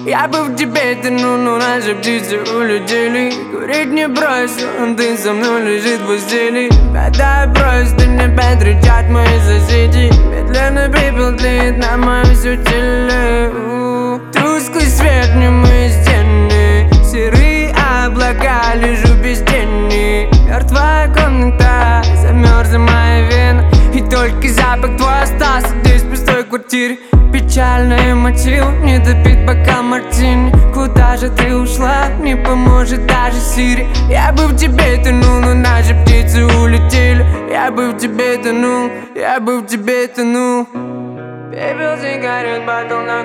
Я бы в тебе тянул, но наши птицы улетели. Курить не бросил, ты со мной лежит в постели. Когда я просто не опять кричат мои соседи. Медленно пепел тлеет на моем все теле. Тусклый свет, немые стены, серые облака, лежу без тени. Мертвая комната, замерзла моя вена. И только запах твой остался здесь, в пустой квартире. Печальный мотив, не допить бокал мартини. Куда же ты ушла, не поможет даже Сири. Я бы в тебе тонул, но наши птицы улетели. Я бы в тебе тонул, я бы в тебе тонул. Пепел сигарет падал на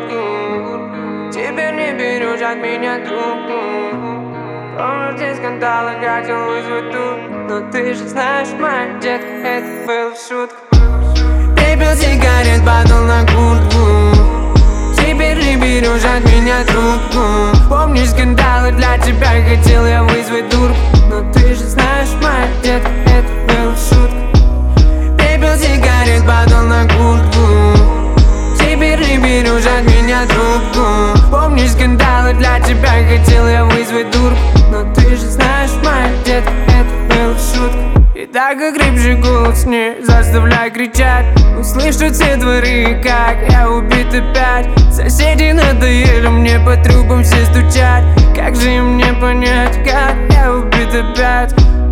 куртку. Теперь не берешь от меня трубку. Помнишь, те скандалы, хотел вызвать тут. Но ты же знаешь, моя детка, это было в шутку. Пепел сигарет падал на куртку. Теперь не берешь от меня трубку. Помнишь скандалы, для тебя хотел я вызвать дурку. Но ты же знаешь, моя детка, это было в шутку. Пепел сигарет падал на куртку. Теперь не берешь от меня трубку. Помнишь скандалы, для тебя хотел я вызвать дурку. Но ты же знаешь, моя детка, это было в шутку. И так как рыбжий голос не заставляй кричать. Услышу все дворы, как я убит опять. Соседи надоели мне по трубам все стучать. Как же им мне понять, как я убит опять?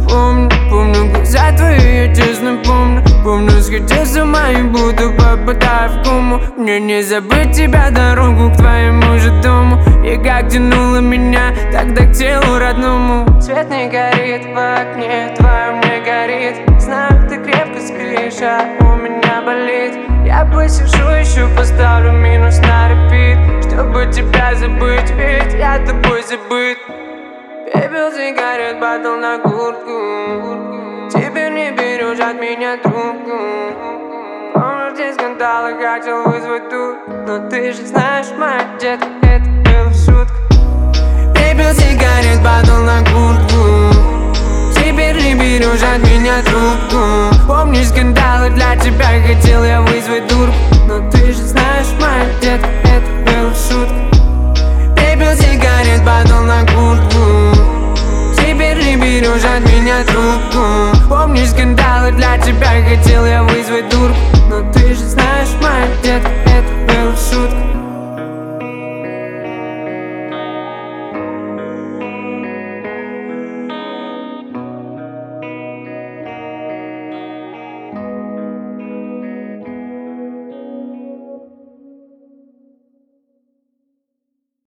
Помню глаза твои, я честно помню. Помню, сходил с ума и будто попадаю в кому. Мне не забыть тебя, дорогу к твоему же дому. И как тянуло меня тогда к телу родному. Свет не горит в окне, твоем не горит. Знаю, ты крепко спишь, а у меня болит. Я посижу еще, поставлю минус на репит, чтобы тебя забыть, ведь я тобой забыт. Пепел сигарет падал на куртку. Теперь не берешь от меня трубку. Помнишь, те скандалы, хотел вызвать тут. Но ты же знаешь, моя детка, это было в шутку. Пепел сигарет падал на куртку. Теперь не берешь от меня трубку. Помнишь скандалы, для тебя хотел я вызвать дурку. Но ты же знаешь, моя детка, это было в шутку. Пепел сигарет падал на куртку. Теперь не берешь от меня трубку. Помнишь скандалы, для тебя